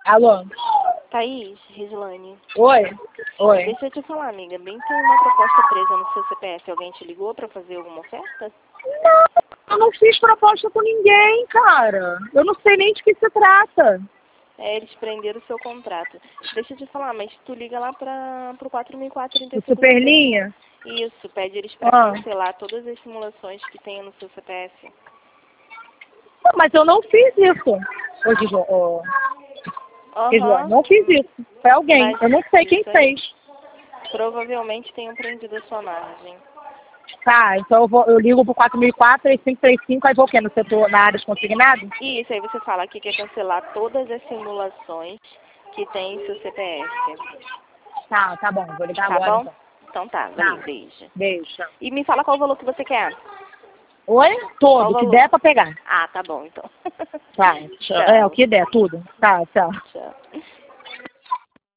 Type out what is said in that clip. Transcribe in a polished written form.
Alô? Thaís, Reslane. Oi? Oi. Deixa eu te falar, amiga. Bem tem uma proposta presa no seu CPF. Alguém te ligou pra fazer alguma oferta? Não, eu não fiz proposta com ninguém, cara. Eu não sei nem de que se trata. É, eles prenderam o seu contrato. Deixa eu te falar, mas tu liga lá pro 4004 O Superlinha? Isso, pede eles pra cancelar todas as simulações que tem no seu CPF. Não, mas eu não fiz isso. Não fiz isso. Foi alguém. Mas eu não sei quem isso aí, fez. provavelmente tenham prendido a sua margem. Tá, então eu ligo pro 4004, 3535, aí vou o quê? No setor, na área de consignado? Isso, aí você fala que quer cancelar todas as simulações que tem em seu CPF. Tá bom, vou ligar Tá agora bom? então. Então tá, Tá. valeu, beijo. Beijo. E me fala qual o valor que você quer. Oi? Qual Todo, o o que valor? der pra pegar. Ah, tá bom, então. Tá, Tchau. é o que der, tudo. Tá, tchau. Tchau.